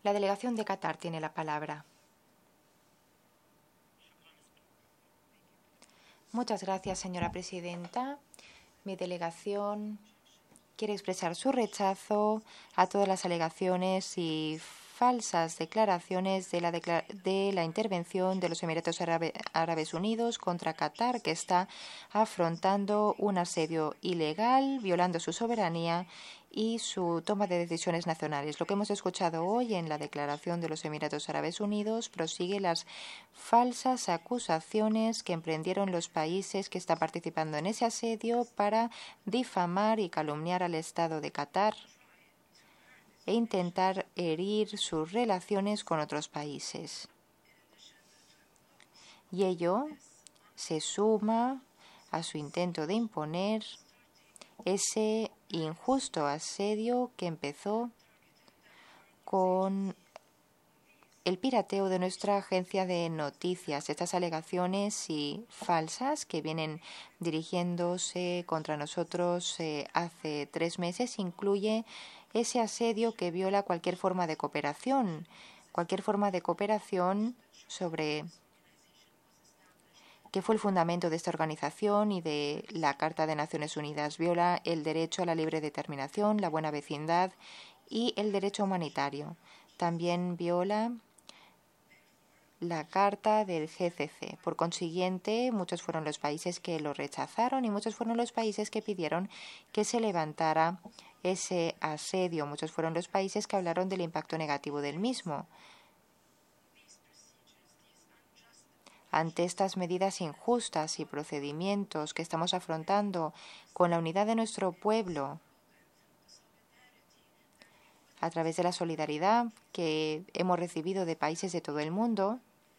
La delegación de Qatar tiene la palabra. Muchas gracias, señora presidenta. Mi delegación quiere expresar su rechazo a todas las alegaciones y falsas declaraciones de la intervención de los Emiratos Árabes Unidos contra Qatar, que está afrontando un asedio ilegal, violando su soberanía y su toma de decisiones nacionales. Lo que hemos escuchado hoy en la declaración de los Emiratos Árabes Unidos prosigue las falsas acusaciones que emprendieron los países que están participando en ese asedio para difamar y calumniar al Estado de Qatar e intentar herir sus relaciones con otros países. Y ello se suma a su intento de imponer ese injusto asedio que empezó con el pirateo de nuestra agencia de noticias. Estas alegaciones y falsas que vienen dirigiéndose contra nosotros hace 3 meses incluye ese asedio que viola cualquier forma de cooperación sobre que fue el fundamento de esta organización y de la Carta de Naciones Unidas. Viola el derecho a la libre determinación, la buena vecindad y el derecho humanitario. También viola la Carta del GCC. Por consiguiente, muchos fueron los países que lo rechazaron y muchos fueron los países que pidieron que se levantara ese asedio. Muchos fueron los países que hablaron del impacto negativo del mismo. Ante estas medidas injustas y procedimientos que estamos afrontando con la unidad de nuestro pueblo, a través de la solidaridad que hemos recibido de países de todo el mundo,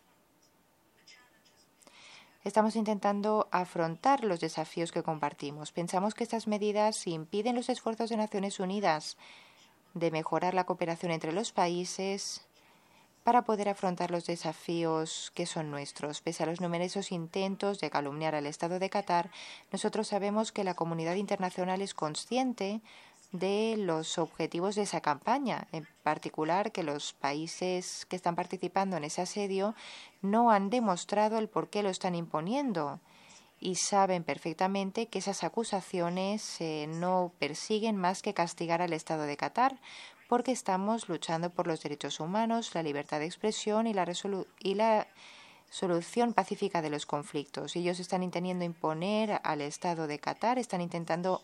estamos intentando afrontar los desafíos que compartimos. Pensamos que estas medidas impiden los esfuerzos de Naciones Unidas de mejorar la cooperación entre los países para poder afrontar los desafíos que son nuestros. Pese a los numerosos intentos de calumniar al Estado de Qatar, nosotros sabemos que la comunidad internacional es consciente de los objetivos de esa campaña, en particular que los países que están participando en ese asedio no han demostrado el por qué lo están imponiendo y saben perfectamente que esas acusaciones no persiguen más que castigar al Estado de Qatar, porque estamos luchando por los derechos humanos, la libertad de expresión y la solución pacífica de los conflictos. Ellos están intentando imponer al Estado de Qatar, están intentando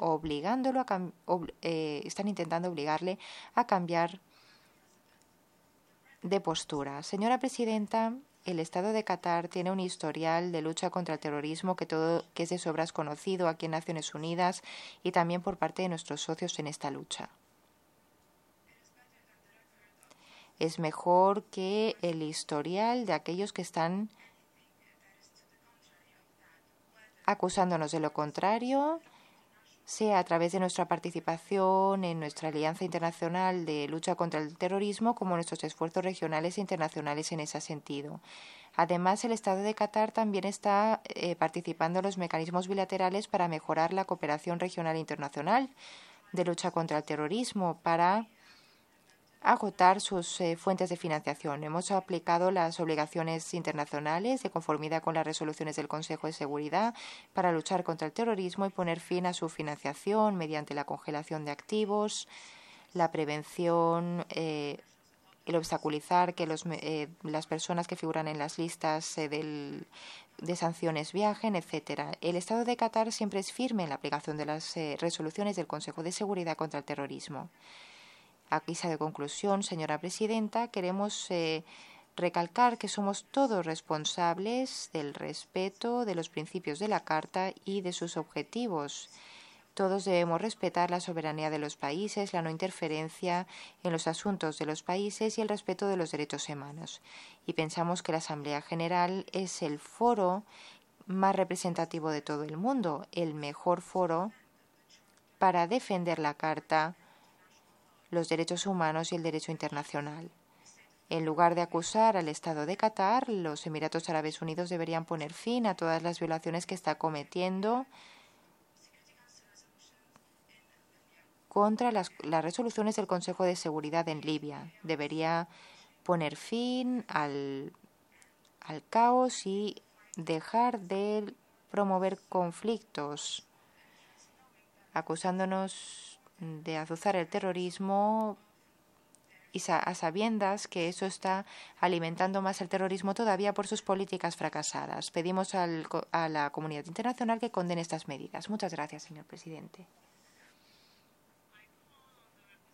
obligarle a cambiar de postura. Señora presidenta, el Estado de Qatar tiene un historial de lucha contra el terrorismo que es de sobras conocido aquí en Naciones Unidas y también por parte de nuestros socios en esta lucha. Es mejor que el historial de aquellos que están acusándonos de lo contrario, sea a través de nuestra participación en nuestra Alianza Internacional de Lucha contra el Terrorismo, como nuestros esfuerzos regionales e internacionales en ese sentido. Además, el Estado de Qatar también está participando en los mecanismos bilaterales para mejorar la cooperación regional e internacional de lucha contra el terrorismo, para agotar sus fuentes de financiación. Hemos aplicado las obligaciones internacionales de conformidad con las resoluciones del Consejo de Seguridad para luchar contra el terrorismo y poner fin a su financiación mediante la congelación de activos, la prevención, el obstaculizar que las personas que figuran en las listas de sanciones viajen, etcétera. El Estado de Qatar siempre es firme en la aplicación de las resoluciones del Consejo de Seguridad contra el terrorismo. A guisa de conclusión, señora presidenta, queremos recalcar que somos todos responsables del respeto de los principios de la Carta y de sus objetivos. Todos debemos respetar la soberanía de los países, la no interferencia en los asuntos de los países y el respeto de los derechos humanos. Y pensamos que la Asamblea General es el foro más representativo de todo el mundo, el mejor foro para defender la Carta, los derechos humanos y el derecho internacional. En lugar de acusar al Estado de Qatar, los Emiratos Árabes Unidos deberían poner fin a todas las violaciones que está cometiendo contra las resoluciones del Consejo de Seguridad en Libia. Debería poner fin al caos y dejar de promover conflictos, acusándonos de azuzar el terrorismo y a sabiendas que eso está alimentando más el terrorismo todavía por sus políticas fracasadas. Pedimos a la comunidad internacional que condene estas medidas. Muchas gracias, señor presidente.